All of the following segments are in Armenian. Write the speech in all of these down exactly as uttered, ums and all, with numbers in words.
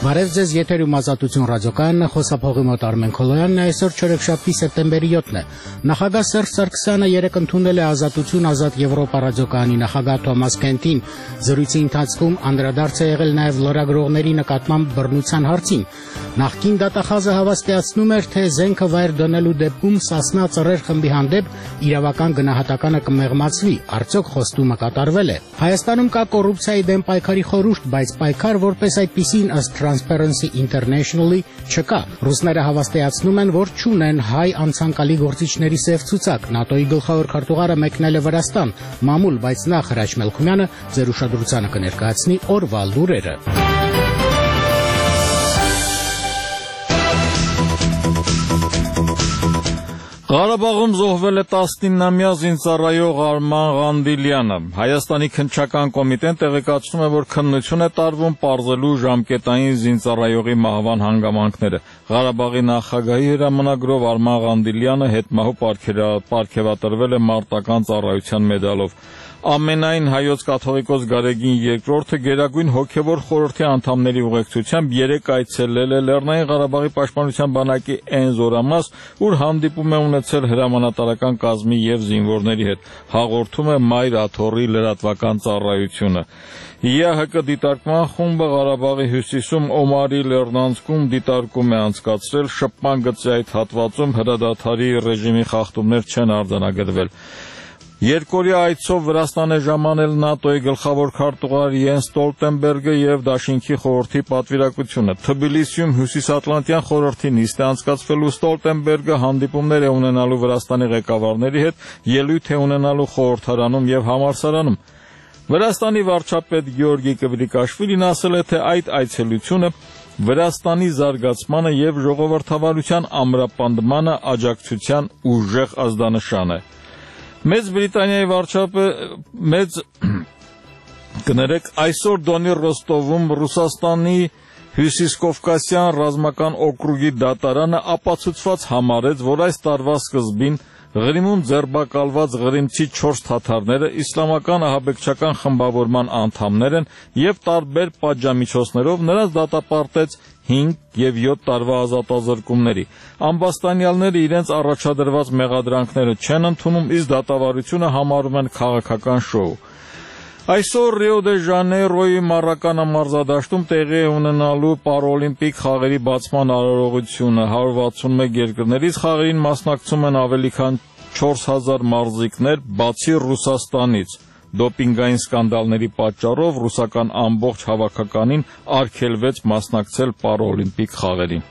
Բարև ձեզ, եթերում Ազատություն ռադիոկայանն է, խոսափողի մոտ Արմեն Քոլոյանն է, այսօր չորեքշաբթի սեպտեմբերի յոթն է։ Նախագահ Սերժ Սարգսյանը երեկ ընդունել է Ազատություն ազատ Եվրոպա ռադիոկայանի նախագահ Թոմաս Քենթին։ Զրույցի ընթացքում անդրադարձ է եղել նաև լրագրողների նկատմամբ բռնության հարցին։ Նախկին դատախազը հավաստիացնում էր, թե զենքը վայր դնելու դեպքում Սասնա ծռեր խմբի հանդեպ իրավական գնահատականը կմեղմացվի, արդյոք խոստումը կատարվել է։ Հայաստանում կա կոռուպցիայի դեմ պայքարի խորհուրդ, բայց պայքար որպես այդպիսին ըստ Transparency International-ի չկա։ Ռուսները հավաստիացնում են, որ չունեն հայ անցանկալի գործիչների սև ցուցակ։ ՆԱՏՕ-ի գլխավոր քարտուղարը մեկնել է Վրաստան, մամուլ, բայց նախ Հրաչ Մելքումյանը ձեր ուշադրությանը կներկայացնի օրվա լուրերը։ Ղարաբաղում զոհվել է տասնինամյա զինծառայող Արման Ղանդիլյանը։ Հայաստանի քննչական կոմիտեն տեղեկացնում է, որ քննություն է տարվում պարզելու ժամկետային զինծառայողի մահվան հանգամանքները։ Ղարաբաղի նախագահի հրամանագրով Արման Ղանդիլյանը հետմահու պարգևատրվել է մարտական ծառայության մեդալով։ Ամենայն հայոց կաթողիկոս Գարեգին երկրորդը Գերագույն հոգևոր խորհրդի անդամների ուղեկցությամբ երեկ այցելել է Լեռնային Ղարաբաղի պաշտպանության բանակի այն զորամաս, ուր հանդիպում է ունեցել հրամանատարական կազմի և զինվորների հետ, հաղորդում է Մայր Աթոռի լրատվական ծառայությունը։ ԵԱՀԿ դիտարկման խումբը Ղարաբաղի հյուսիսում Օմարի լեռնանցքում դիտարկում է անցկացրել, շփման գծի այդ հատվածում հրադադարի ռեժիմի խախտումներ չեն արձանագրվել։ Երկօրյա այցով Վրաստան է ժամանել ՆԱՏՕ-ի գլխավոր քարտուղար Յենս Ստոլտենբերգը և Դաշինքի խորհրդի պատվիրակությունը։ Թբիլիսիում Հյուսիսատլանտյան խորհրդի նիստ է անցկացվելու, Ստոլտենբերգը հանդիպումներ է ունենալու Վրաստանի ղեկավարների հետ, ելույթ է ունենալու խորհրդարանում և համալսարանում։ Վրաստանի վարչապետ Գեորգի Կվրիկաշվիլին ասել է, թե այդ այցելությունը Վրաստանի զարգացմանը և ժողովրդավարության ամրապնդմանը աջակցության ուժեղ ազդանշան է։ Մեծ Բրիտանիայի վարչապետ մեծ կներեք այսօր Դոնի Ռոստովում Ռուսաստանի Հյուսիսկովկասյան ռազմական օկրուգի դատարանը ապացուցված համարեց, որ այս տարվա սկզբին Ղրիմում ձերբակալված ղրիմցի չորս թաթարները իսլամական ահաբեկչական խմբավորման անդամներ են և տարբեր պատժամիջոցներով նրանց դատապարտեց հինգ և յոթ տարվա ազատազրկումների։ Ամբաստանյալները իրենց առաջադրված մեղադրանքները չեն ընդունում, իսկ դատավարությունը համարում են քաղաքական շոու։ Այսօր Ռիո դե Ժանեյրոյի Մարականա մարզադաշտում տեղի է ունենալու պարաօլիմպիկ խաղերի բացման արարողությունը։ հարյուր վաթսունմեկ երկրներից խաղերին մասնակցում են ավելի քան չորս հազար մարզիկներ, բացի Ռուսաստանից։ Դոպինգային սկանդալների պատճառով ռուսական ամբողջ հավաքականին արգելվեց մասնակցել պարաօլիմպիկ խաղերին։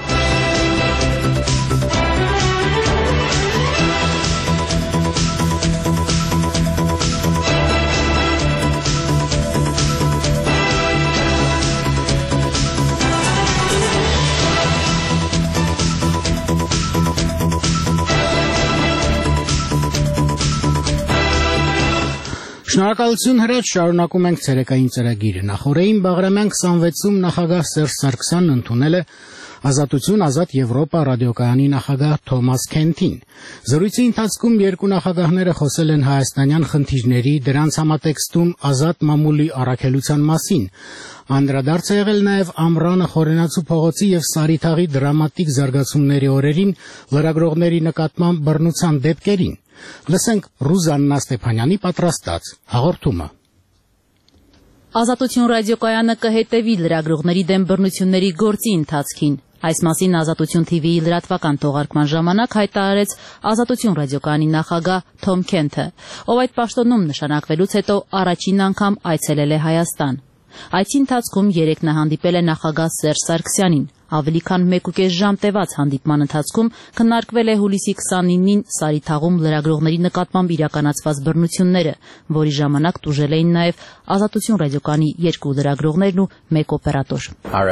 Շնորհակալություն Հրաչ, շարունակում ենք ցերեկային ծրագիրը։ Նախորդին Բաղրամյան քսանվեցում նախագահ Սերժ Սարգսյանն ընդունել է Ազատություն ազատ Եվրոպա ռադիոկայանի նախագահ Թոմաս Քենթին։ Զրույցի ընթացքում երկու նախագահները խոսել են հայաստանյան խնդիրների, դրանց համատեքստում ազատ մամուլի առաքելության մասին։ Անդրադարձ է եղել նաև Ամռանը Խորենացու փողոցի և Սարիթաղի դրամատիկ զարգացումների օրերին լրագրողների նկատմամբ բռնության դեպքերին։ Լսենք Ռուզաննա Ստեփանյանի պատրաստած հաղորդումը։ Ազատություն ռադիոկայանը կհետևի լրագրողների դեմ բռնությունների գործի ընթացքին։ Այս մասին Ազատություն թի վիի լրատվական թողարկման ժամանակ հայտարարեց Ազատություն ռադիոկայանի նախագահ Թոմ Քենթը, ով այդ պաշտոնում նշանակվելուց հետո առաջին անգամ այցելել է Հայաստան։ Այցի ընթացքում երեկ նա հանդիպել է նախագահ Սերժ Սարգսյանին։ Ավելի քան մեկուկես ժամ տևած հանդիպման ընթացքում քննարկվել է հուլիսի քսանինին Սարիթաղում լրագրողների նկատմամբ իրականացված բռնությունները, որի ժամանակ տուժել էին նաև Ազատություն ռադիոկայանի երկու լրագրողներն ու մեկ օպերատոր։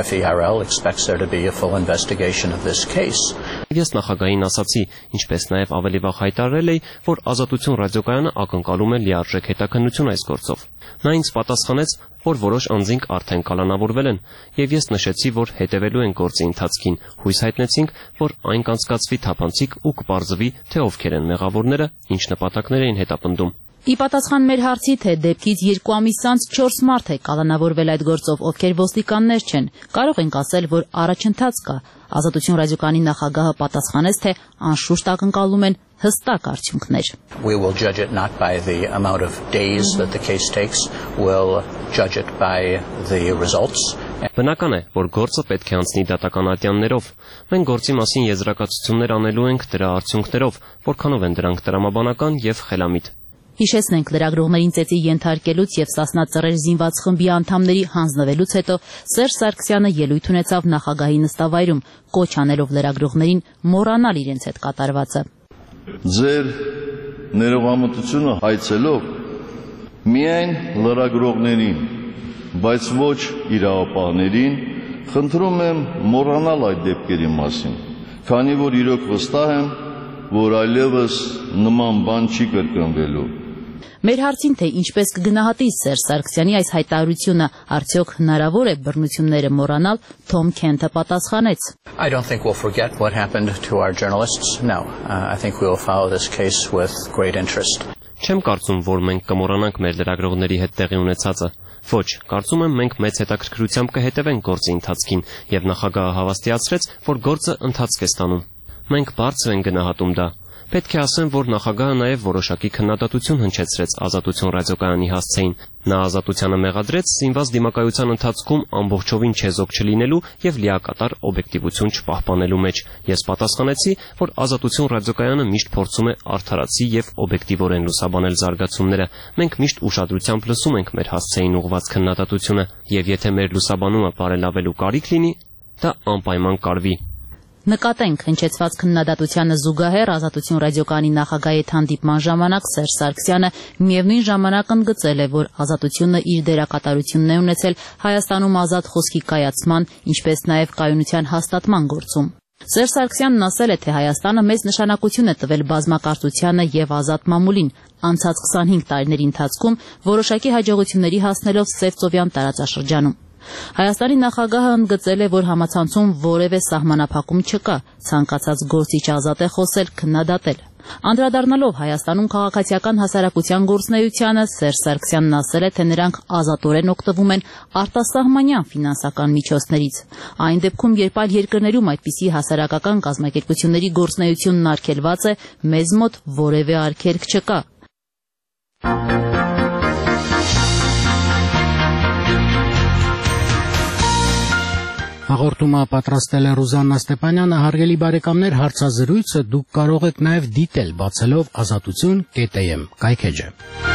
Ես նախագահին ասացի, ինչպես նաև ավելի վաղ հայտարարել էի, որ Ազատություն ռադիոկայանը ակնկալում է լիարժեք հետաքննություն այս գործով։ Նա ինձ պատասխանեց, որ որոշ անձինք արդեն կալանավորվել են, եւ ես նշեցի, որ հետևելու են գործի ընթացքին, հույս հայտնեցինք, որ այն կանցկացվի թափանցիկ ու կպարզվի, թե ովքեր են մեղավորները, ինչ նպատակներ էին հետապնդում։ Ի պատասխան մեր հարցի, թե դեպքից երկու ամիս անց չորս մարդ է կալանավորվել այդ գործով, ովքեր ոստիկաններ չեն, կարող ենք ասել, որ առաջընթաց կա։ Ազատություն ռադիոկայանի նախագահը պատասխանեց, թե անշուշտ ակնկալում են հստակ արդյունքներ։ We will judge it not by the amount of days that the case takes, we'll judge it by the results. Բնական է, որ գործը պետք է անցնի դատական ատյաններով։ Մենք գործի մասին եզրակացություններ անելու ենք դրա արդյունքներով, որքանով են դրանք տրամաբանական եւ խելամիտ։ Հիշեցնենք, լրագրողներին ծեծի ենթարկելուց եւ Սասնա ծռեր զինված խմբի անդամների հանձնվելուց հետո Սերժ Սարգսյանը ելույթ ունեցավ նախագահի նստավայրում, կոչ անելով լրագրողներին մոռանալ իրենց հետ կատարվածը։ Ձեր ներողամտությունը հայցելով միայն լրագրողներին, բայց ոչ իրավապահներին, խնդրում եմ մոռանալ այդ դեպքերի մասին, քանի որ իրոք վստահ եմ, որ այլևս նման բան չի կրկնվելու։ Մեր հարցին, թե ինչպես կգնահատի Սերժ Սարգսյանի այս հայտարարությունը, արդյոք հնարավոր է բռնությունները մոռանալ, Թոմ Քենթը պատասխանեց. I don't think we'll forget what happened to our journalists. No, uh, I think we will follow this case with great interest. Չեմ կարծում, որ մենք կմոռանանք մեր լրագրողների հետ տեղի ունեցածը։ Ոչ, կարծում եմ մենք մեծ հետաքրքրությամբ կհետևենք գործի ընթացքին, եւ նախագահը հավաստիացրեց, որ գործը ընթացք է ստանում։ Մենք բարձր ենք գնահատում դա։ Պետք է ասեմ, որ նախագահը նաև որոշակի քննադատություն հնչեցրեց Ազատություն ռադիոկայանի հասցեին։ Նա Ազատությանը մեղադրեց զինված դիմակայության ընթացքում ամբողջովին չեզոք չլինելու եւ լիակատար օբյեկտիվություն չպահպանելու մեջ։ Ես պատասխանեցի, որ Ազատություն ռադիոկայանը միշտ փորձում է արդարացի եւ օբյեկտիվորեն լուսաբանել զարգացումները։ Մենք միշտ ուշադրությամբ լսում ենք մեր հասցեին ուղղված քննադատությունը, եւ եթե մեր լուսաբանումը բարելավելու կարիք լինի, դա անպայման կարվի։ Նկատենք, հնչեցված քննադատությանը զուգահեռ Ազատություն ռադիոկայանի նախագահի հետ հանդիպման ժամանակ Սերժ Սարգսյանը միևնույն ժամանակ ընդգծել է, որ Ազատությունը իր դերակատարությունն է ունեցել Հայաստանում ազատ խոսքի կայացման, ինչպես նաև կայունության հաստատման գործում։ Սերժ Սարգսյանն ասել է, թե Հայաստանը մեծ նշանակություն է տվել բազմակարծությանը եւ ազատ մամուլին, անցած քսանհինգ տարիների ընթացքում որոշակի հաջողությունների հասնելով Սևծովյան տարածաշրջանում։ Հայաստանի նախագահը ընդգծել է, որ համացանցում որևէ սահմանափակում չկա, ցանկացած գործիչ ազատ է խոսել, քննադատել։ Անդրադառնալով Հայաստանում քաղաքացիական հասարակության գործունեությանը, Սերժ Սարգսյանն ասել է, թե նրանք ազատորեն օգտվում են արտասահմանյան ֆինանսական միջոցներից։ Այն դեպքում, երբ այլ երկրներում այդպիսի հասարակական կազմակերպությունների գործունեությունն արգելված է, մեզ մոտ որևէ արգելք չկա։ Հաղորդումը պատրաստել է Ռուզաննա Ստեփանյանը, հարգելի բարեկամներ, հարցազրույցը դուք կարող եք նաև դիտել բացելով ազատություն կետ եմ կայքեջը։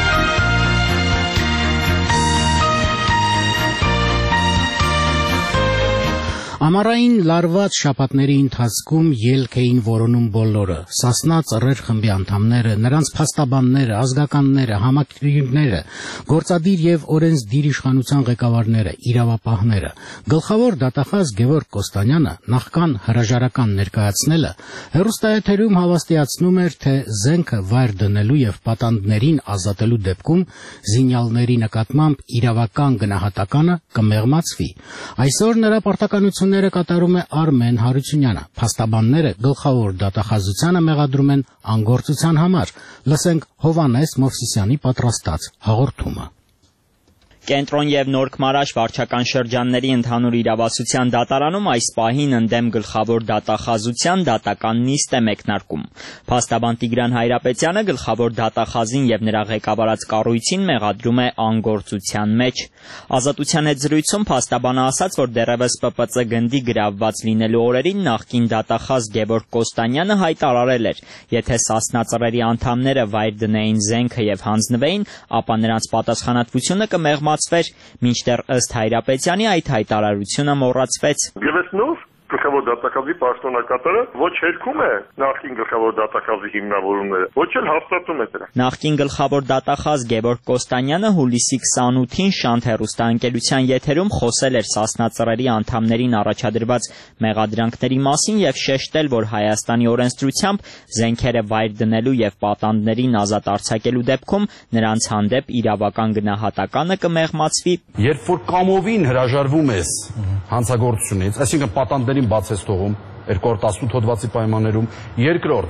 Ամառային լարված շաբաթների ընթացքում ելք էին որոնում բոլորը՝ Սասնա ծռեր խմբի անդամները, նրանց փաստաբանները, ազգականները, համակիրները, գործադիր եւ օրենսդիր իշխանության ղեկավարները, իրավապահները։ Գլխավոր դատախազ Գևորգ Կոստանյանը նախքան հրաժարական ներկայացնելը հեռուստաեթերում հավաստիացնում էր, թե զենքը վայր դնելու եւ պատանդներին ազատելու դեպքում զինյալների նկատմամբ իրավական գնահատականը կմեղմացվի։ Այսօր նրա պարտականությունը կատարում է Արմեն Հարությունյանը։ Փաստաբանները գլխավոր դատախազությանը մեղադրում են անգործության համար։ Լսենք Հովանես Մովսիսյանի պատրաստած հաղորդումը։ Կենտրոն եւ Նորք Մարաշ վարչական շրջանների ընդհանուր իրավասության դատարանում այս պահին ընդդեմ գլխավոր դատախազության դատական նիստ է մեկնարկում։ Փաստաբան Տիգրան Հայրապետյանը գլխավոր դատախազին եւ նրա ղեկավարած կառույցին մեղադրում է անգործության մեջ։ Ազատության հետ զրույցում փաստաբանը ասաց, որ դեռևս Պ Պ Ծ գնդի գրավված լինելու օրերին նախկին դատախազ Գևորգ Կոստանյանը հայտարարել էր, եթե Սասնա ծռերի անդամները վայր դնեին զենքը եւ հանձնվեին, ապա նրանց պատասխանատվությունը կմեղմացվեր, մինչդեռ ըստ Հայրապետյանի այդ հայտարարությունը մոռացվեց։ Գլխավոր դատախազի պաշտոնակատարը ոչ հերքում է նախկին գլխավոր դատախազի հիմնավորումները, ոչ էլ հաստատում է դրանք։ Նախկին գլխավոր դատախազ Գևորգ Կոստանյանը հուլիսի քսանութին Շանթ հեռուստաընկերության եթերում խոսել էր Սասնա ծռերի անդամներին առաջադրված մեղադրանքների մասին եւ շեշտել, որ Հայաստանի օրենսդրությամբ զենքերը վայր դնելու եւ պատանդներին ազատ արձակելու դեպքում նրանց հանդեպ իրավական գնահատականը կմեղմացվի։ Երբ որ կամովին հրաժարվում ես հանցագործությունից, այսինքն պատանդների բաց ես թողում երկու հազար տասնութ հոդվածի պայմաններում, երկրորդ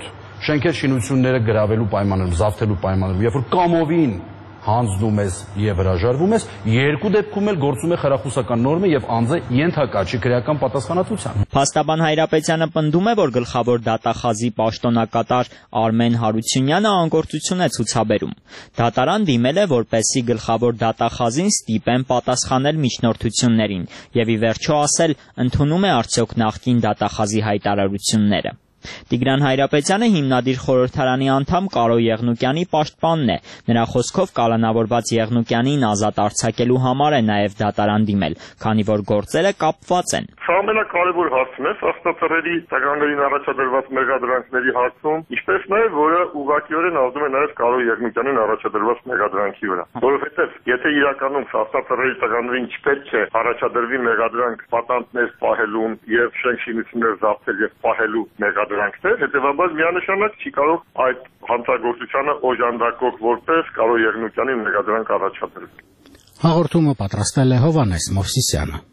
շենքեր շինությունները գրավելու պայմաններում, զավթելու պայմաններում, երբ որ կամովին հանձնում ես եւ հրաժարվում ես, երկու դեպքում էլ գործում է խրախուսական նորմը եւ անձը ենթակա չի քրեական պատասխանատվության։ Փաստաբան Հայրապետյանը պնդում է, որ գլխավոր դատախազի պաշտոնակատար Արմեն Հարությունյանը անգործություն է ցուցաբերում։ Դատարան դիմել է, որպեսզի գլխավոր դատախազին ստիպեն պատասխանել միջնորդություններին եւ ի վերջո ասել, ընդունում է արդյոք նախկին դատախազի հայտարարությունները։ Տիգրան Հայրապետյանը հիմնադիր խորհրդարանի անդամ Կարո Եղնուկյանի պաշտպանն է։ Նրա խոսքով կալանավորված Եղնուկյանին ազատ արձակելու համար է նաև դատարան դիմել, քանի որ գործերը կապված են։ Սա ամենակարևոր հարցն է աստվածարերի տագաններին առաջադրված մեղադրանքների հարցում, ինչպես նաև որը ուղղակիորեն ազդում է նաև Կարո Եղնուկյանին առաջադրված մեղադրանքի վրա։ Որովհետև եթե իրականում աստվածարերի տագաններին չպետք է առաջադրվի մեղադրանք պատանտներ պահելուն եւ շենքշինություններ զավթել եւ պահելու մեղադրանքներ, հետեւաբար միանշանակ չի կարող այդ հանցագործությանը օժանդակող որպես Կարո Եղնուկյանի մեղադրանք առաջադրել։ Հաղորդումը պատրաստել է Հովհաննես Մովսիսյանը։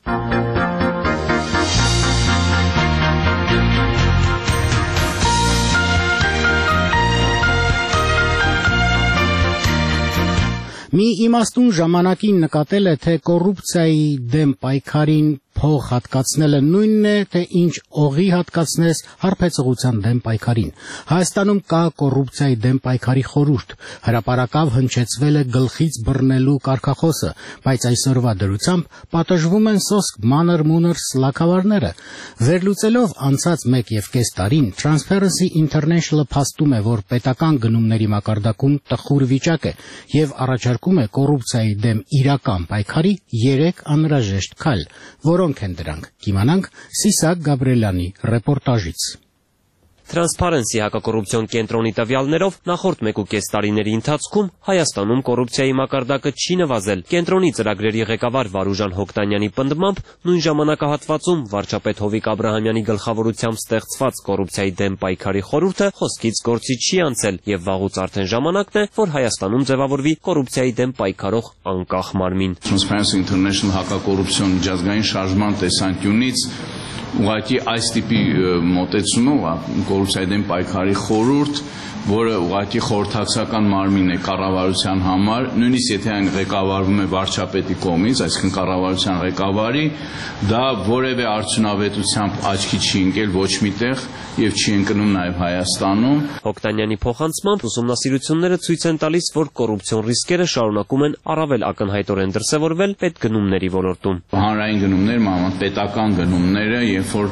Մի իմաստուն ժամանակին նկատել է, թե կոռուպցիայի դեմ պայքարին փող հատկացնելը նույնն է, թե ինչ օղի հատկացնես հարբեցողության դեմ պայքարին։ Հայաստանում կա կոռուպցիայի դեմ պայքարի խորհուրդ, հրապարակավ հնչեցվել է գլխից բռնելու կարգախոսը, բայց այսօրվա դրությամբ պատժվում են սոսկ մանր-մունր սլաքավարները։ Վերլուծելով անցած մեկ եւ կես տարին, Transparency International-ը փաստում է, որ պետական գնումների մակարդակում տխուր վիճակ է եւ առաջարկում է կոռուպցիայի դեմ իրական պայքարի երեք անհրաժեշտ քայլ, որոնք են դրանք։ Կիմանանք Սիսակ Գաբրելյանի ռեպորտաժից։ Transparency հակակոռուպցիոն կենտրոնի տվյալներով նախորդ մեկուկես տարիների ընթացքում Հայաստանում կոռուպցիայի մակարդակը չի նվազել։ Կենտրոնի ծրագրերի ղեկավար Վարուժան Հոկտանյանի պնդմամբ նույն ժամանակահատվածում վարչապետ Հովիկ Աբրահամյանի գլխավորությամբ ստեղծված կոռուպցիայի դեմ պայքարի խորհուրդը խոսքից գործի չի անցել եւ վաղուց արդեն ժամանակն է, որ Հայաստանում ձևավորվի կոռուպցիայի դեմ պայքարող անկախ մարմին։ Transparency International հակակոռուպցիոն միջազգային շարժման տեսանկյունից ուղղակի այս տիպի մոտեցումով կոռուպցիայի դեմ պայքարի խորհուրդ, որը ուղղակի խորհրդակցական մարմին է կառավարության համար, նույնիսկ եթե այն ղեկավարվում է վարչապետի կողմից, այսինքն կառավարության ղեկավարի, դա որևէ արդյունավետությամբ աչքի չի ընկել ոչ միտեղ եւ չի ընկնում նաեւ Հայաստանում։ Հոկտանյանի փոխանցմամբ ուսումնասիրությունները ցույց են տալիս, որ կոռուպցիոն ռիսկերը շարունակում են առավել ակնհայտորեն դրսևորվել պետգնումների ոլորտում։ Հանրային գնումներ, մանավանդ պետական գնումները, երբ որ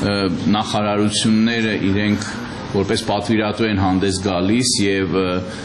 նախարարությունները իրենք որպես պատվիրատու են հանդես գալիս եւ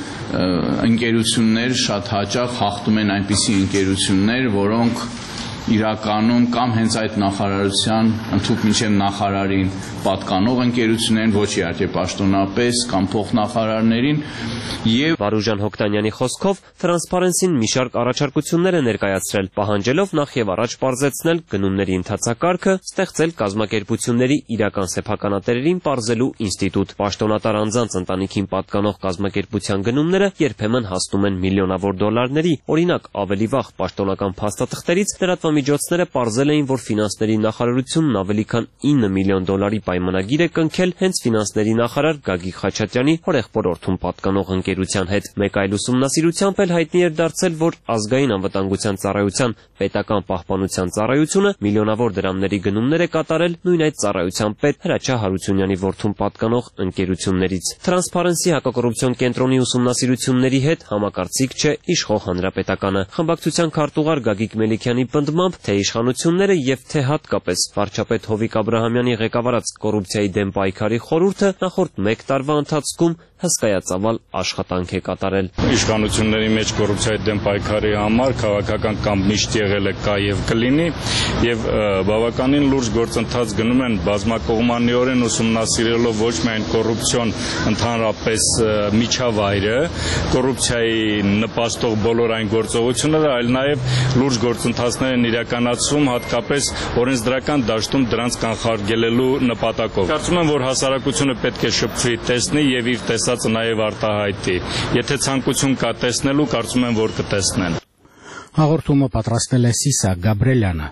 ընկերություններ շատ հաճախ հաղթում են այնպիսի ընկերություններ, որոնք իրականում կամ հենց այդ նախարարության ընդհանուր մինչև նախարարին պատկանող ընկերություններին, ոչ իհարկե պաշտոնապես կամ փոխնախարարներին եւ Վարուժան Հոկտանյանի խոսքով Transparency-ն մի շարք առաջարկություններ է ներկայացրել, պահանջելով նախ եւ առաջ պարզեցնել գնումների ընթացակարգը, ստեղծել կազմակերպությունների իրական սեփականատերերին պարզելու ինստիտուտ։ Պաշտոնատար անձանց ընտանիքին պատկանող կազմակերպության գնումները երբեմն հասնում են միլիոնավոր դոլարների։ Օրինակ, ավելի վաղ պաշտոնական փաստաթղթերից լրատվամիջոցները պարզել էին, որ ֆինանսների նախարարությունն ավելի քան ինը միլիոն դոլարի պայմանագիր է կնքել հենց ֆինանսների նախարար Գագիկ Խաչատրյանի հորեղբորորդուն պատկանող ընկերության հետ։ Մեկ այլ ուսումնասիրությամբ էլ հայտնի էր դարձել, որ ազգային անվտանգության ծառայության պետական պահպանության ծառայությունը միլիոնավոր դրամների գնումներ է կատարել նույն այդ ծառայության պետ Հրաչյա Հարությունյանի որդուն պատկանող ընկերություններից։ Transparency հակակոռուպցիոն կենտրոնի ուսումնասիրությունների հետ համակարծիք չէ իշխող հանրապետականը։ Խմբակցության քարտուղար Գագիկ Մելիքյանի պնդմամբ, թե իշխանությունները եւ թե հատկապես վարչապետ Հովիկ Աբրահամյանի ղեկավարած կոռուպցիայի դեմ պայքարի խորհուրդը նախորդ մեկ տարվա ընթացքում հսկայածավալ աշխատանք է կատարել։ Իշխանությունների մեջ կոռուպցիայի դեմ պայքարի համար քաղաքական կամ միշտ եղել է կա եւ կլինի եւ բավականին լուրջ գործընթաց գնում են բազմակողմանիորեն ուսումնասիրելով ոչ միայն կոռուպցիոն ընդհանրապես միջավայրը, կոռուպցիայի նպաստող բոլոր այն գործողությունները, այլ նաեւ լուրջ գործընթացներ են իրականացվում հատկապես օրենսդրական դաշտում դրանց կանխարգելելու նպատակով։ Կարծում եմ, որ հասարակությունը պետք է շփվի, տեսնի եւ իր տեսածը նաեւ արտահայտի։ Եթե ցանկություն կա տեսնելու, կարծում եմ, որ կտեսնեն։ Հաղորդումը պատրաստել է Սիսակ Գաբրելյանը։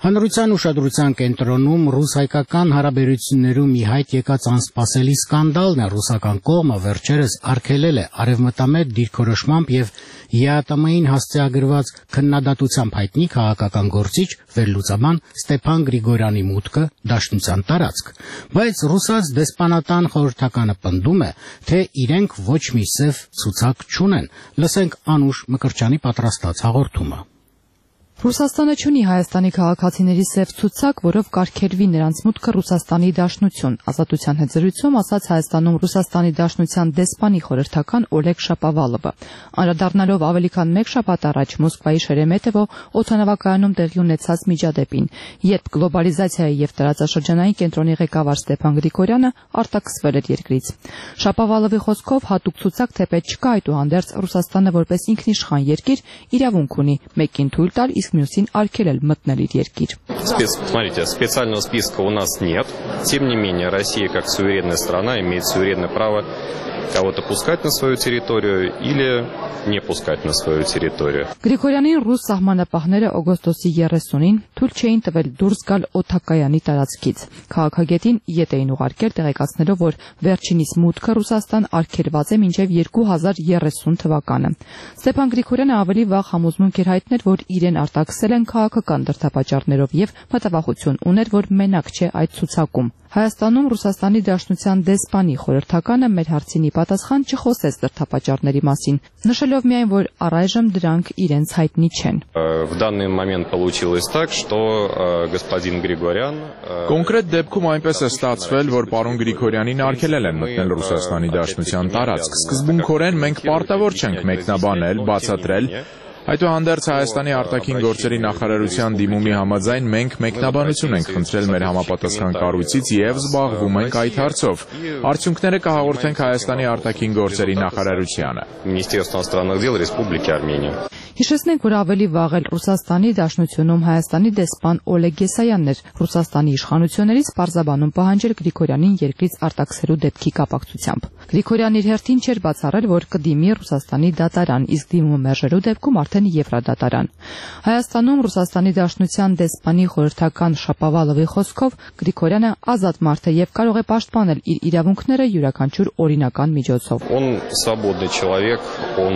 Հանրության ուշադրության կենտրոնում ռուս-հայկական հարաբերություններում ի հայտ եկած անսպասելի սկանդալն է ռուսական կողմը վերջերս արգելել է արևմտամետ դիրքորոշմամբ եւ ԵԱՏՄ-ին հասցեագրված քննադատությամբ հայտնի քաղաքական գործիչ վերլուծաբան Ստեփան Գրիգորյանի մուտքը դաշնության տարածք, բայց ռուսաց դեսպանատան խորհրդականը պնդում է, թե իրենք ոչ մի սև ցուցակ չունեն։ Լսենք Անուշ Մկրտչյանի պատրաստած հաղորդումը։ Ռուսաստանը չունի Հայաստանի քաղաքացիների սև ցուցակ, որով կարգելվի նրանց մուտքը Ռուսաստանի Դաշնություն, ազատության հետ զրույցում ասաց Հայաստանում Ռուսաստանի Դաշնության դեսպանի խորհրդական Օլեգ Շապավալովը։ Անդրադառնալով ավելի քան մեկ շաբաթ առաջ Մոսկվայի Շերեմետևո օդանավակայանում տեղի ունեցած միջադեպին, երբ գլոբալիզացիայի եւ տարածաշրջանային կենտրոնի ղեկավար Ստեփան Գրիգորյանը արտաքսվել էր երկրից։ Շապավալովի խոսքով հատուկ ցուցակ թեպետ չկա, այդուհանդերձ Ռուսաստանը որպես ինքնիշխան երկիր իրավունք ունի մեկին թույլ տալ, իսկ մյուսին արգելել մտնել իր երկիր։ Смотрите, специального списка у нас нет. Тем не менее, Россия как суверенная страна имеет суверенное право кого-то пускать на свою территорию или не пускать на свою территорию. Գրիգորյանին ռուս սահմանապահները օգոստոսի երեսունին թույլ չէին տվել դուրս գալ օդակայանի տարածքից։ Քաղաքագետին ետ էին ուղարկել տեղեկացնելով, որ վերջինիս մուտքը Ռուսաստան արգելված է մինչև երկու հազար երեսուն թվականը։ Ստեփան Գրիգորյանը ավելի վաղ համոզմունք էր հայտնել, որ իրեն արտաքսել են քաղաքական դրդապատճառներով եւ մտավախություն ուներ, որ մենակ չէ այդ ցուցակում։ Հայաստանում Ռուսաստանի Դաշնության դեսպանի խորհրդականը մեր հարցինի պատասխան չխոսեց դրդապատճառների մասին, նշելով միայն, որ առայժմ դրանք իրենց հայտնի չեն։ В данный момент получилось так, что господин Գրիգորյան Կոնկրետ դեպքում այնպես է ստացվել, որ պարոն Գրիգորյանին արգելել են մտնել Ռուսաստանի Դաշնության տարածք։ Սկզբունքորեն մենք պարտավոր չենք մեկնաբանել, բացատրել Այդուհանդերձ Հայաստանի արտաքին գործերի նախարարության դիմումի համաձայն մենք մեկնաբանություն ենք խնդրել մեր համապատասխան կառույցից եւ զբաղվում ենք այդ հարցով։ Արդյունքները կհաղորդենք Հայաստանի արտաքին գործերի նախարարությանը։ Министерство иностранных дел Республики Армения։ Հիշեցնենք, որ ավելի վաղ էլ Ռուսաստանի Դաշնությունում Հայաստանի դեսպան Օլեգ Եսայանն էր Ռուսաստանի իշխանություններից պարզաբանում պահանջել Գրիգորյանին երկրից արտաքսելու դեպքի կապակցությամբ։ Գրիգորյանն իր հերթին չէր բացառել, որ կդիմի Ռուսաստանի դատարան, իսկ դիմումը մերժելու դեպքում արդեն Եվրադատարան։ Հայաստանում Ռուսաստանի Դաշնության դեսպանի խորհրդական Շապավալովի խոսքով Գրիգորյանը ազատ մարդ է եւ կարող է պաշտպանել իր իրավունքները յուրաքանչյուր օրինական միջոցով։ Он свободный человек, он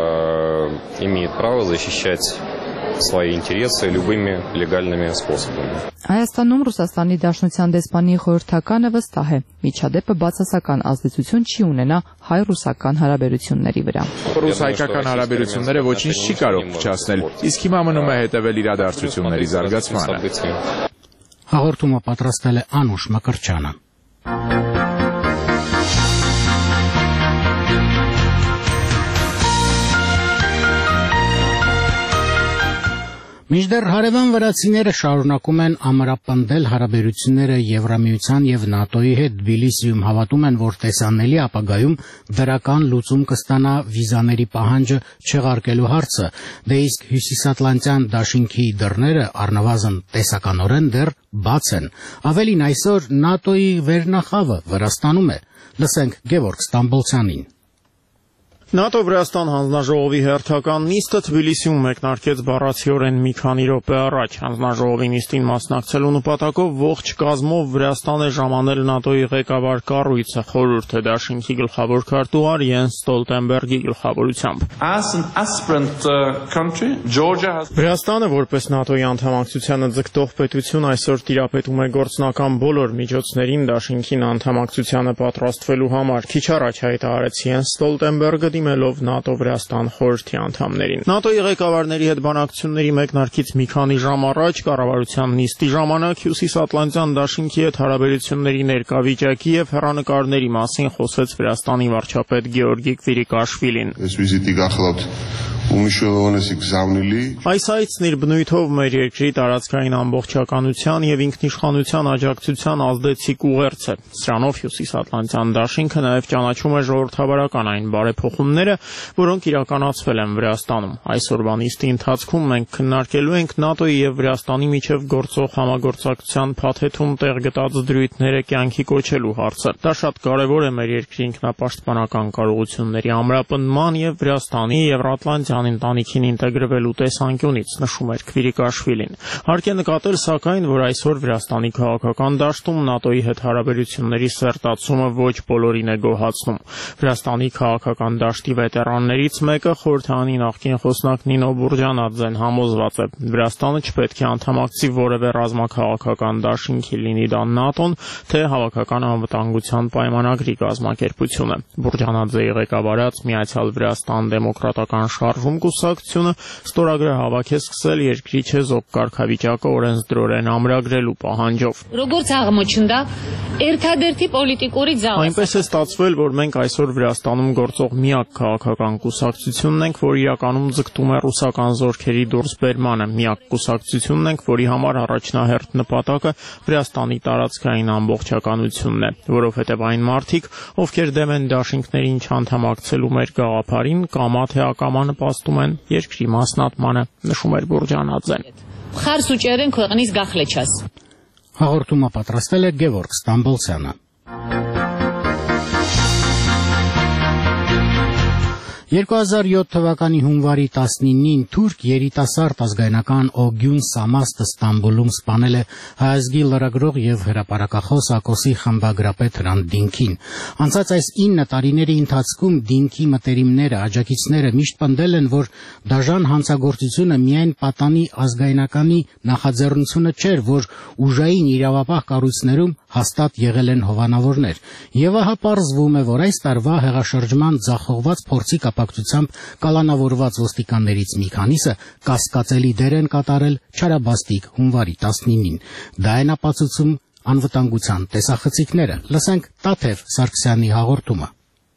имеет право защищать свои интересы любыми легальными способами. Հայաստանում Ռուսաստանի Դաշնության դեսպանի խորհրդականը վստահ է, միջադեպը բացասական ազդեցություն չի ունենա հայ-ռուսական հարաբերությունների վրա։ Ռուս-հայկական հարաբերությունները ոչինչ չի կարող փչացնել, իսկ հիմա մնում է հետևել իրադարձությունների զարգացմանը։ Հաղորդումը պատրաստել է Անուշ Մկրտչյանը։ Մինչդեռ հարևան վրացիները շարունակում են ամրապնդել հարաբերությունները Եվրամիության եւ ՆԱՏՕ-ի հետ, Թբիլիսիում հավատում են, որ տեսանելի ապագայում դրական լուծում կստանա վիզաների պահանջը չեղարկելու հարցը, դե իսկ հյուսիսատլանտյան դաշինքի դռները առնվազն տեսականորեն դեռ բաց են։ Ավելին, այսօր ՆԱՏՕ-ի վերնախավը Վրաստանում է։ Լսենք Գևորգ Ստամբոլցյանին։ ՆԱՏՕ-Վրաստան հանձնաժողովի հերթական նիստը Թբիլիսիում մեկնարկեց բառացիորեն մի քանի րոպե առաջ։ Հանձնաժողովի նիստին մասնակցելու նպատակով ողջ կազմով Վրաստան է ժամանել ՆԱՏՕ-ի ղեկավար կառույցը, խորհուրդը դաշինքի գլխավոր քարտուղար Յենս Ստոլտենբերգի գլխավորությամբ։ Վրաստանը որպես ՆԱՏՕ-ի անդամակցությանը ձգտող պետություն այսօր տիրապետում է գործնական բոլոր միջոցներին դաշինքին անդամակցությանը պատրաստվելու համար։ Քիչ առաջ հայտարարեց Յենս Ստոլտենբերգը դիմելով ՆԱՏՕ-Վրաստան խորհրդի անդամներին։ ՆԱՏՕ-ի ղեկավարների հետ բանակցությունների մեկնարկից մի քանի ժամ առաջ կառավարության նիստի ժամանակ Հյուսիսատլանտյան դաշինքի հետ հարաբերությունների ներկա վիճակի եւ հեռանկարների մասին խոսեց Վրաստանի վարչապետ Գեորգի Կվիրիկաշվիլին։ Այս այցն իր բնույթով մեր երկրի տարածքային ամբողջականության եւ ինքնիշխանության աջակցության ազդեցիկ ուղերձ է։ Սրանով Հյուսիսատլանտյան դաշինքը նաեւ ճանաչում է ժողովրդավարական այն բարեփոխումները, որոնք իրականացվել են Վրաստանում։ Այսօրվա նիստի ընթացքում մենք քննարկելու ենք ՆԱՏՕ-ի եւ Վրաստանի միջև գործող համագործակցության փաթեթում տեղ գտած դրույթները կյանքի կոչելու հարցը։ Դա շատ կարեւոր է մեր երկրի ինքնապաշտպանական կարողությունների ամրապնդման եւ Վրաստանի Եվրատլանտյան Ազատության ընտանիքին ինտեգրվելու տեսանկյունից, նշում էր Քվիրիկաշվիլին։ Հարկ է նկատել, սակայն, որ այսօր Վրաստանի քաղաքական դաշտում ՆԱՏՕ-ի հետ հարաբերությունների սերտացումը ոչ բոլորին է գոհացնում։ Վրաստանի քաղաքական դաշտի վետերաններից մեկը, խորհրդարանի նախկին խոսնակ Նինո Բուրջանաձեն, համոզված է, Վրաստանը չպետք է անդամակցի որևէ ռազմաքաղաքական դաշինքի, լինի դա ՆԱՏՕ-ն, թե հավաքական անվտանգության պայմանագրի կազմակերպությունը։ Բուրջանաձեի ղեկավարած Միացյալ Վրաստան դեմոկրատական շարժում կուսակցությունը ստորագրը հավաք է սկսել երկրի չեզոք կարգավիճակը օրենսդրորեն ամրագրելու պահանջով։ Այնպես է ստացվել, որ մենք այսօր Վրաստանում գործող միակ քաղաքական կուսակցությունն ենք, որ իրականում ձգտում է ռուսական զորքերի դուրսբերմանը, միակ կուսակցությունն ենք, որի համար առաջնահերթ նպատակը Վրաստանի տարածքային ամբողջականությունն է, որովհետև այն մարդիկ, ովքեր դեմ են դաշինքներին չանդամակցելու մեր գաղափարին, կամա թե ակամա նպաստում են երկրի մասնատմանը, նշում էր Բուրջանաձեն։ Հաղորդումը պատրաստել է Գևորգ Ստամբոլցյանը։ երկու հազար յոթ թվականի հունվարի տասնինին թուրք երիտասարդ ազգայնական Օգյուն Սամաստը Ստամբուլում սպանել է հայազգի լրագրող եւ հրապարակախոս Ակոսի խմբագրապետ Հրանտ Դինքին։ Անցած այս ինը տարիների ընթացքում Դինքի մտերիմները, աջակիցները միշտ պնդել են, որ դաժան հանցագործությունը միայն պատանի ազգայնականի նախաձեռնությունը չէր, որ ուժային իրավապահ կառույցներում հաստատ եղել են հովանավորներ։ Եվ ահա պարզվում է, որ այս տարվա հեղաշրջման ձախողված փորձի կապակցությամբ կալանավորված ոստիկաններից մի քանիսը կասկածելի դեր են կատարել չարաբաստիկ հունվարի տասնինին։ Դա են ապացուցում անվտանգության տեսախցիկները։ Լսենք Տաթև Սարգսյանի հաղորդումը։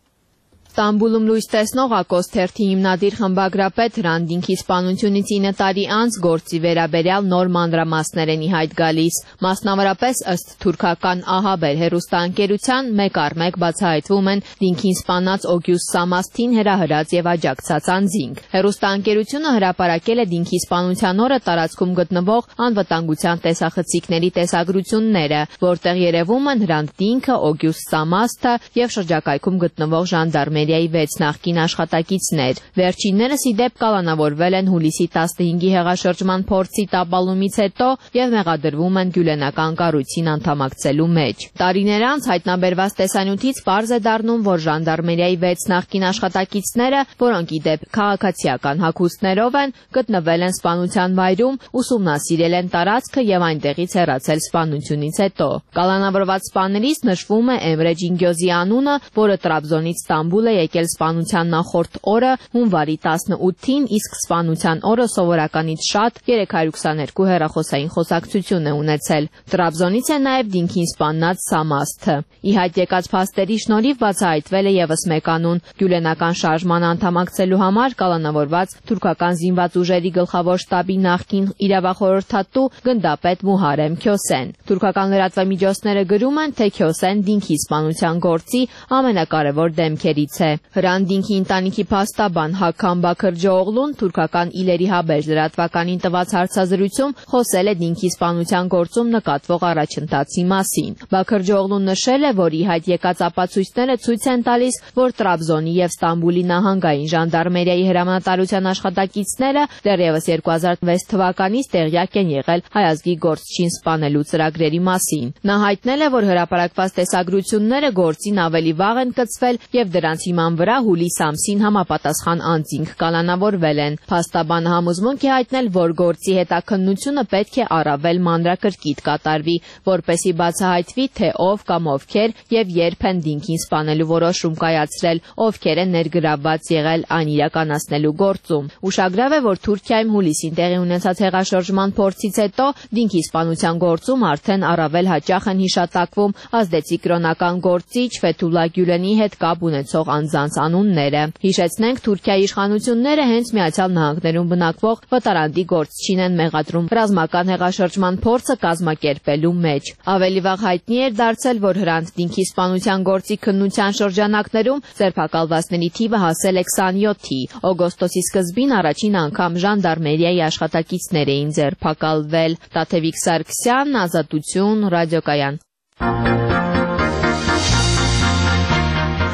Ստամբուլում լույս տեսնող Ակոս թերթի հիմնադիր խմբագրապետ Հրանտ Դինքի սպանությունից ինը տարի անց գործի վերաբերյալ նոր մանրամասներ են ի հայտ գալիս։ Մասնավորապես ըստ թուրքական ահաբեր հեռուստաընկերության մեկ առ մեկ բացահայտվում են Դինքին սպանած Օգյուս Սամաստին հրահրած եւ աջակցած անձինք։ Հեռուստաընկերությունը հրապարակել է Դինքի սպանության օրը տարածքում գտնվող անվտանգության տեսախցիկների տեսագրությունները, որտեղ երևում են Հրանտ Դինքը, Օգյուս Սամաստը եւ շրջակայքում գտնվող ժանդարմերի վեց նախկին աշխատակիցներ։ Վերջիններս ի դեպ կալանավորվել են հուլիսի տասնհինգի հեղաշրջման փորձի տապալումից հետո եւ մեղադրվում են գյուլենական կառույցին անդամակցելու մեջ։ Տարիներ անց հայտնաբերված տեսանյութից պարզ է դառնում, որ ժանդարմերիայի վեց նախկին աշխատակիցները, որոնք ի դեպ քաղաքացիական հագուստներով են, գտնվել են սպանության վայրում, ուսումնասիրել են տարածքը եւ այնտեղից հեռացել սպանությունից հետո։ Կալանավորված սպաներից նշվում է Էմրե Ջինգյոզի անունը, որը Տրաբզոնից Ստամբուլ է եկել սպանության նախորդ օրը հունվարի տասնութին, իսկ սպանության օրը սովորականից շատ երեք հարյուր քսաներկու հեռախոսային խոսակցություն է ունեցել։ Տրաբզոնից է նաև Դինքին սպանած Սամաստը։ Ի հայտ եկած փաստերի շնորհիվ բացահայտվել է եւս մեկ անուն՝ գյուլենական շարժման անդամակցելու համար կալանավորված թուրքական զինված ուժերի գլխավոր շտաբի նախկին իրավախորհրդատու գնդապետ Մուհարեմ Քյոսեն։ Թուրքական լրատվամիջոցները գրում են, թե Քյոսեն Դինքի սպանության գործի ամենակարևոր դեմքերից է։ Հրանտ Դինքի ընտանիքի փաստաբան Հաքամ Բաքրջօղլուն թուրքական Իլերի Հաբեր լրատվականին տված հարցազրույցում խոսել է Դինքի սպանության գործում նկատվող առաջընթացի մասին։ Բաքրջօղլուն նշել է, որ ի հայտ եկած ապացույցները ցույց են տալիս, որ Տրաբզոնի եւ Ստամբուլի նահանգային ժանդարմերիայի հրամանատարության աշխատակիցները դեռևս երկու հազար վեց թվականից տեղյակ են եղել հայազգի գործչին սպանելու ծրագրերի մասին։ Նա հայտնել է, որ հրապարակված տեսագրությունները գործին ավելի վաղ են կցվել եւ դրանց հիման վրա հուլիս ամսին համապատասխան անձինք կալանավորվել են։ Փաստաբանը համոզմունք է հայտնել, որ գործի հետաքննությունը պետք է առավել մանրակրկիտ կատարվի, որպեսզի բացահայտվի, թե ով կամ ովքեր եւ երբ են Դինքին սպանելու որոշում կայացրել, ովքեր են ներգրավված եղել այն իրականացնելու գործում։ Ուշագրավ է, որ Թուրքիայում հուլիսին տեղի ունեցած հեղաշրջման փորձից հետո Դինքի սպանության գործում արդեն առավել հաճախ են հիշատակվում ազդեցիկ կրոնական գործիչ Ֆեթուլա Գյուլենի հետ կապ ունեցող անձանց անունները։ Հիշեցնենք, Թուրքիայի իշխանությունները հենց Միացյալ Նահանգներում բնակվող վտարանդի գործչին են մեղադրում ռազմական հեղաշրջման փորձը կազմակերպելու մեջ։ Ավելի վաղ հայտնի էր դարձել, որ Հրանտ Դինքի սպանության գործի քննության շրջանակներում ձերբակալվածների թիվը հասել է քսանյոթի։ Օգոստոսի սկզբին առաջին անգամ ժանդարմերիայի աշխատակիցներ էին ձերբակալվել։ Տաթևիկ Սարգսյան, Ազատություն, ռադիոկայան։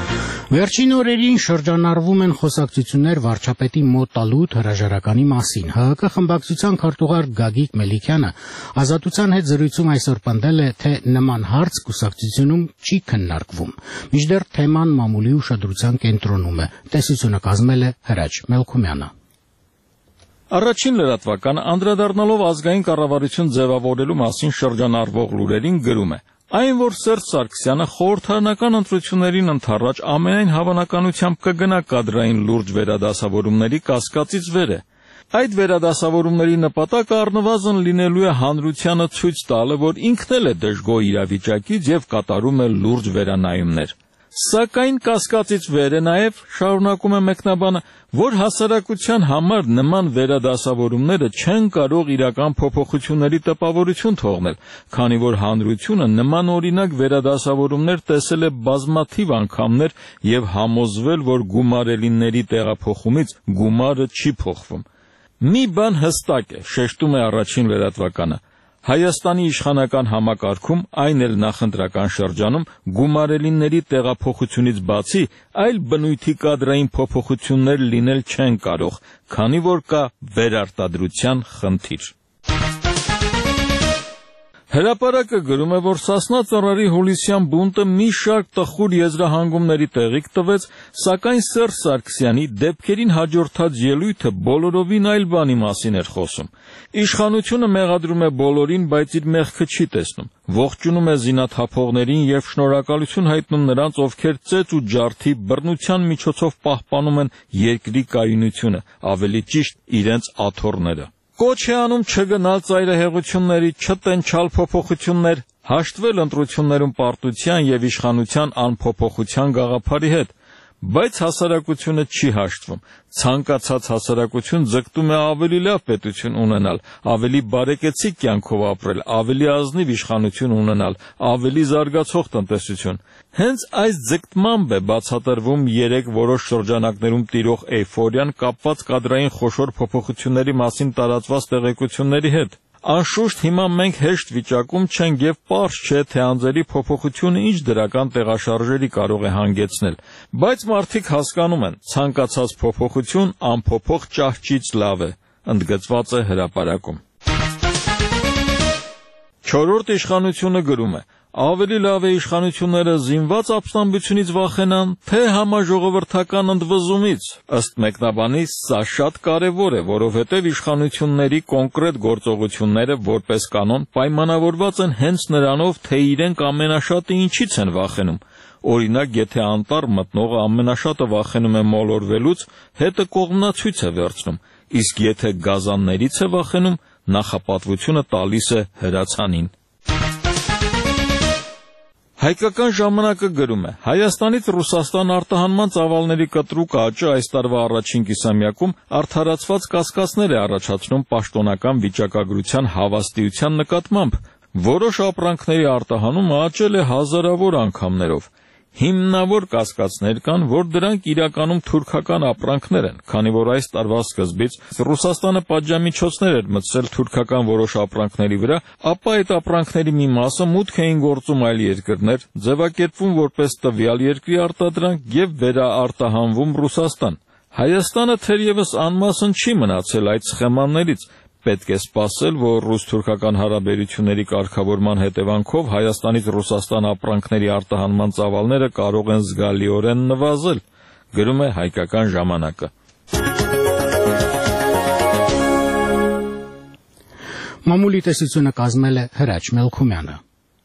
Վերջին օրերին շրջանառվում են խոսակցություններ վարչապետի մոտալուտ հրաժարականի մասին։ Հ Հ Կ խմբակցության քարտուղար Գագիկ Մելիքյանը Ազատության հետ զրույցում այսօր պնդել է, թե նման հարց կուսակցությունում չի քննարկվում։ Մինչդեռ թեման մամուլի ուշադրության կենտրոնում է։ Տեսությունը կազմել է Հրաչ Մելքումյանը։ Առաջին լրատվականը անդրադառնալով ազգային կառավարություն ձևավորելու մասին շրջանառվող լուրերին գրում է. Այն, որ Սերժ Սարգսյանը խորհրդարանական ընտրություններին ընդառաջ ամենայն հավանականությամբ կգնա կադրային լուրջ վերադասավորումների կասկածից վեր է։ Այդ վերադասավորումների նպատակը առնվազն լինելու է հանրությանը ցույց տալը, որ ինքն էլ է դժգոհ իրավիճակից եւ կատարում է լուրջ վերանայումներ։ Սակայն կասկածից վեր է նաև, շարունակում է մեկնաբանը, որ հասարակության համար նման վերադասավորումները չեն կարող իրական փոփոխությունների տպավորություն թողնել, քանի որ հանրությունը նման օրինակ վերադասավորումներ տեսել է բազմաթիվ անգամներ եւ համոզվել, որ գումարելիների տեղափոխումից գումարը չի փոխվում։ Մի բան հստակ է, շեշտում է առաջին լրատվականը. Հայաստանի իշխանական համակարգում, այն էլ նախընտրական շրջանում, գումարելիների տեղափոխությունից բացի, այլ բնույթի կադրային փոփոխություններ լինել չեն կարող, քանի որ կա վերարտադրության խնդիր։ Հրապարակը գրում է, որ Սասնա ծռերի հուլիսյան բունտը մի շարք տխուր եզրահանգումների տեղիք տվեց, սակայն Սերժ Սարգսյանի դեպքերին հաջորդած ելույթը բոլորովին այլ բանի մասին էր խոսում։ Իշխանությունը մեղադրում է բոլորին, բայց իր մեղքը չի տեսնում։ Ողջունում է զինաթափողներին եւ շնորհակալություն հայտնում նրանց, ովքեր ծեծ ու ջարդի բռնության միջոցով պահպանում են երկրի կայունությունը, ավելի ճիշտ իրենց աթոռները։ Կոչ է անում չգնալ ծայրահեղությունների, չտենչալ փոփոխություններ, հաշտվել ընտրություններում պարտության եւ իշխանության անփոփոխության գաղափարի հետ, բայց հասարակությունը չի հաշտվում։ Ցանկացած հասարակություն ձգտում է ավելի լավ պետություն ունենալ, ավելի բարեկեցիկ կյանքով ապրել, ավելի ազնիվ իշխանություն ունենալ, ավելի զարգացող տնտեսություն։ Հենց այս ձգտմամբ է բացատրվում երեք որոշ շրջանակներում տիրող էյֆորիան կապված կադրային խոշոր փոփոխությունների մասին տարածված տեղեկությունների հետ։ Անշուշտ հիմա մենք հեշտ վիճակում չենք եւ պարզ չէ, թե անձերի փոփոխությունը ինչ դրական տեղաշարժերի կարող է հանգեցնել, բայց մարդիկ հասկանում են, ցանկացած փոփոխություն անփոփոխ ճահճից լավ է, ընդգծված է հրապարակում։ Չորրորդ իշխանությունը գրում է. Ավելի լավ է իշխանությունները զինված ապստամբությունից վախենան, թե համաժողովրդական ընդվզումից։ Ըստ մեկնաբանի, սա շատ կարևոր է, որովհետև իշխանությունների կոնկրետ գործողությունները որպես կանոն պայմանավորված են հենց նրանով, թե իրենք ամենաշատը ինչից են վախենում։ Օրինակ, եթե անտառ մտնողը ամենաշատը վախենում է մոլորվելուց, հետը կողմնացույց է վերցնում, իսկ եթե գազաններից է վախենում, նախապատվությունը տալիս է հրացանին։ Հայկական ժամանակը գրում է. Հայաստանից Ռուսաստան արտահանման ծավալների կտրուկ աճը այս տարվա առաջին կիսամյակում արդարացված կասկածներ է առաջացնում պաշտոնական վիճակագրության հավաստիության նկատմամբ։ Որոշ ապրանքների արտահանումը աճել է հազարավոր անգամներով։ Հիմնավոր կասկածներ կան, որ դրանք իրականում թուրքական ապրանքներ են, քանի որ այս տարվա սկզբից Ռուսաստանը պատժամիջոցներ էր մտցրել թուրքական որոշ ապրանքների վրա, ապա այդ ապրանքների մի մասը մուտք էին գործում այլ երկրներ, ձևակերպվում որպես տվյալ երկրի արտադրանք եւ վերաարտահանվում Ռուսաստան։ Հայաստանը թերևս անմասն չի մնացել այդ սխեմաներից։ Պետք է սպասել, որ ռուս-թուրքական հարաբերությունների կարգավորման հետևանքով Հայաստանից Ռուսաստան ապրանքների արտահանման ծավալները կարող են զգալիորեն նվազել, գրում է Հայկական ժամանակը։ Մամուլի տեսությունը կազմել է Հրաչ Մելքումյանը։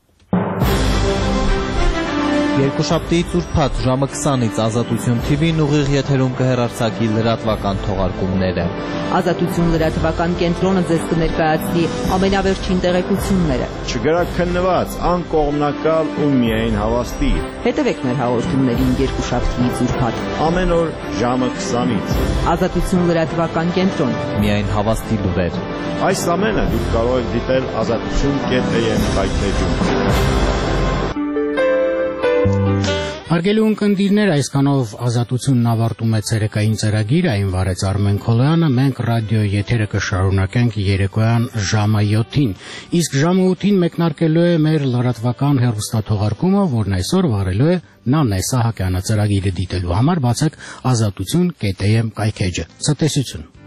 Երկուշաբթի ծուրփաթ ժամը քսանից Ազատություն Թի Վին ուղիղ եթերում կհեռարձակի լրատվական թողարկումները։ Ազատություն լրատվական կենտրոնը ձեզ կներկայացնի ամենավերջին տեղեկությունները։ Չգրաքննված, անկողմնակալ ու միայն հավաստի։ Հետևեք մեր հաղորդումներին երկուշաբթի ծուրփաթ ամեն օր ժամը քսանից։ Ազատություն լրատվական կենտրոն։ Միայն հավաստի լուրեր։ Այս ամենը դուք կարող եք դիտել ազատություն կետ էմ հայտնեջում։ Հարգելի ունկնդիրներ, այսքանով ազատությունն ավարտում է ցերեկային ծրագիրը, այն վարեց Արմեն Քոլոյանը, մենք ռադիո եթերը կշարունակենք երեկոյան ժամը յոթին, իսկ ժամը ութին մեկնարկելու է մեր լրատվական հեռուստաթողարկումը, որն այսօր վարելու է Նանե Սահակյանը։ Ծրագիրը դիտելու համար բացեք ազատություն կետ էմ կայքեջը։ Ցտեսություն։